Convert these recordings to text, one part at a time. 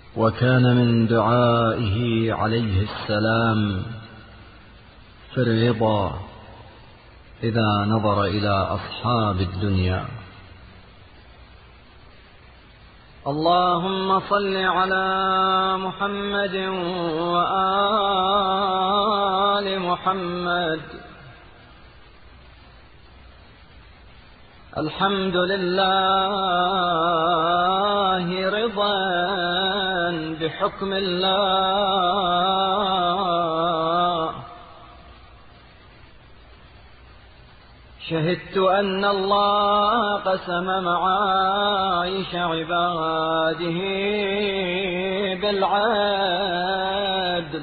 وكان من دعائه عليه السلام في الرضا إذا نظر إلى أصحاب الدنيا: اللهم صل على محمد وآل محمد. الحمد لله رضا بحكم الله. شهدت أن الله قسم معايش عباده بالعدل،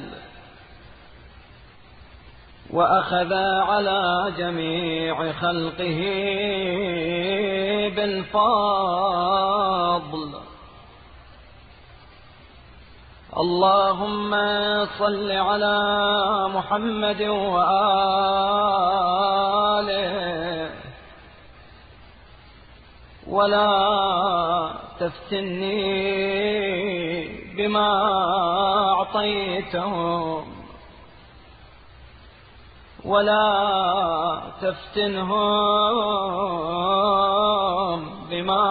وأخذ على جميع خلقه بالفضل. اللهم صل على محمد وآله، ولا تفتني بما أعطيتهم، ولا تفتنهم بما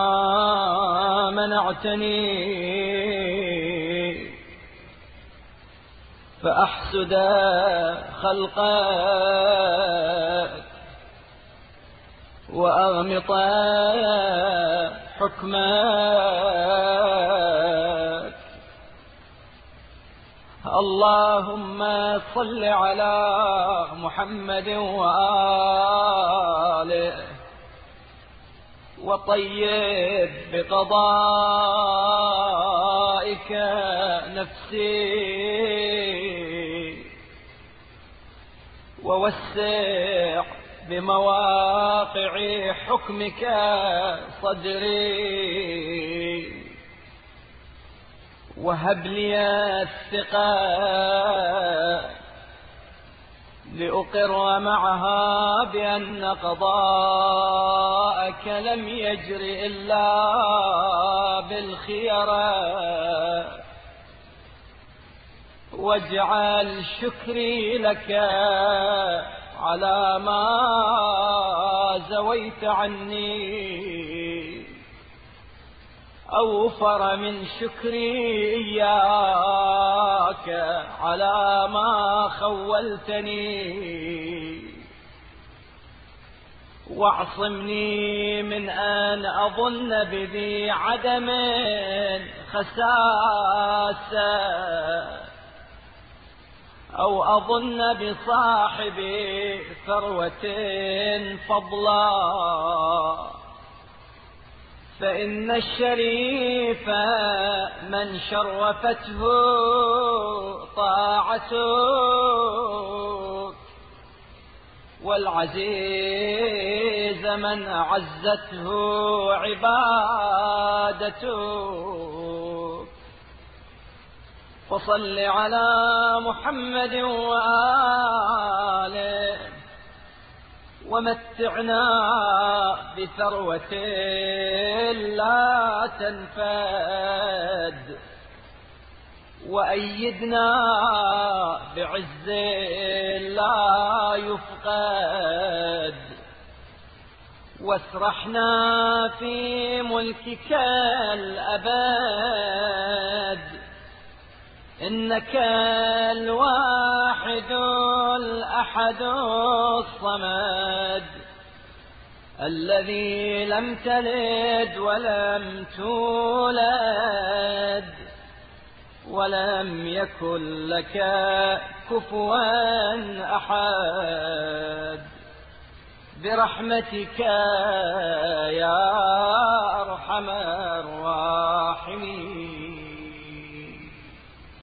منعتني، فأحسد خلقك وأغمط حكمك. اللهم صل على محمد وآله، وطيب بقضائك نفسي، ووسع بمواقع حكمك صدري، وهب لي الثقة لأقر معها بأن قضاءك لم يجر إلا بالخيرة، واجعل شكري لك على ما زويت عني أوفر من شكري إياك على ما خولتني، واعصمني من أن أظن بذي عدم خساسة، أو أظن بصاحبي ثروة فضلا، فإن الشريف من شرفته طاعتك، والعزيز من أعزته عبادتك. فصل على محمد وآله، ومتعنا بثروة لا تنفد، وأيدنا بعز لا يفقد، واسرحنا في ملكك الأبد، إنك الواحد الأحد الصمد، الذي لم تلد ولم تولد، ولم يكن لك كفوا أحد، برحمتك يا أرحم الراحمين.